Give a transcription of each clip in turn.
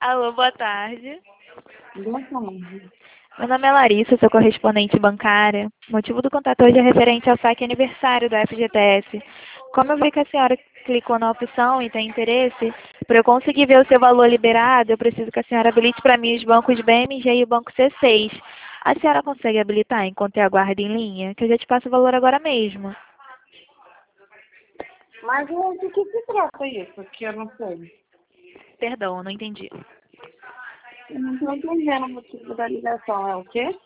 Alô, boa tarde. Boa tarde. Meu nome é Larissa, sou correspondente bancária. O motivo do contato hoje é referente ao saque aniversário do FGTS. Como eu vi que a senhora clicou na opção e tem interesse, para eu conseguir ver o seu valor liberado, eu preciso que a senhora habilite para mim os bancos BMG e o banco C6. A senhora consegue habilitar enquanto eu aguardo em linha? Que eu já te passo o valor agora mesmo. Mas de que se trata isso? Que eu não sei. Perdão, eu não entendi. Eu não estou entendendo o motivo da ligação. É o quê?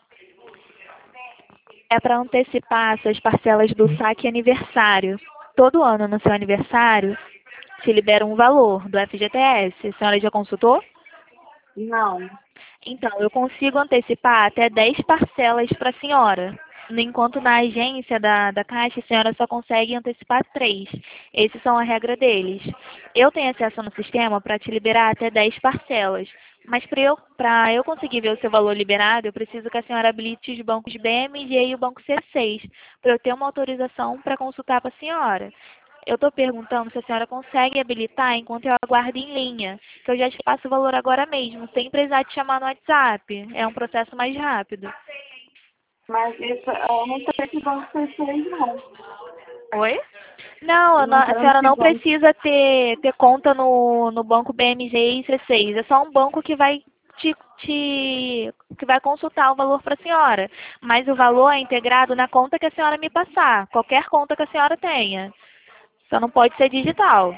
É para antecipar suas parcelas do saque aniversário. Todo ano no seu aniversário, te libera um valor do FGTS. A senhora já consultou? Não. Então, eu consigo antecipar até 10 parcelas para a senhora. No enquanto na agência da Caixa, a senhora só consegue antecipar 3. Esses são a regra deles. Eu tenho acesso no sistema para te liberar até 10 parcelas. Mas para eu conseguir ver o seu valor liberado, eu preciso que a senhora habilite os bancos BMG e o banco C6, para eu ter uma autorização para consultar para a senhora. Eu estou perguntando se a senhora consegue habilitar enquanto eu aguardo em linha, que eu já te passo o valor agora mesmo, sem precisar te chamar no WhatsApp. É um processo mais rápido. Mas isso, eu não sei que banco vocês têm, não. Oi? Não, Eu não a sei senhora que não banco. precisa ter conta no banco BMG e C6. É só um banco que vai que vai consultar o valor para a senhora. Mas o valor é integrado na conta que a senhora me passar. Qualquer conta que a senhora tenha. Só não pode ser digital.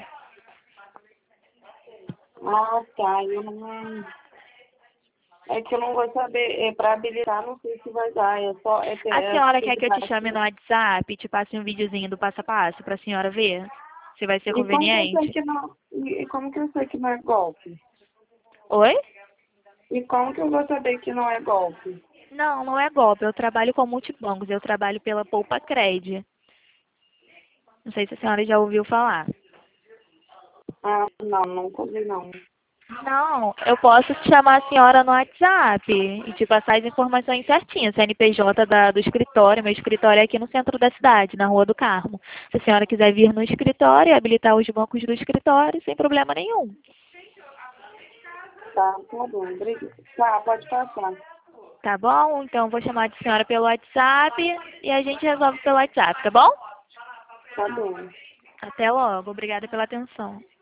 Ah, tá. Eu não. É que eu não vou saber. É para habilitar, não sei se vai dar. É só. A senhora quer que eu te chame Aqui. no WhatsApp e te passe um videozinho do passo a passo para a senhora ver? Se vai ser E como que eu sei conveniente. que não. E como que eu sei que não é golpe? Oi? E como que eu vou saber que não é golpe? Não, não é golpe. Eu trabalho com multibancos. Eu trabalho pela Poupa Cred. Não sei se a senhora já ouviu falar. Ah, não, nunca ouvi, não. Não, eu posso te chamar a senhora no WhatsApp e te passar as informações certinhas. CNPJ do escritório. Meu escritório é aqui no centro da cidade, na Rua do Carmo. Se a senhora quiser vir no escritório e habilitar os bancos do escritório, sem problema nenhum. Tá bom. Tá, pode passar. Tá bom? Então eu vou chamar de senhora pelo WhatsApp e a gente resolve pelo WhatsApp, tá bom? Tá bom. Até logo. Obrigada pela atenção.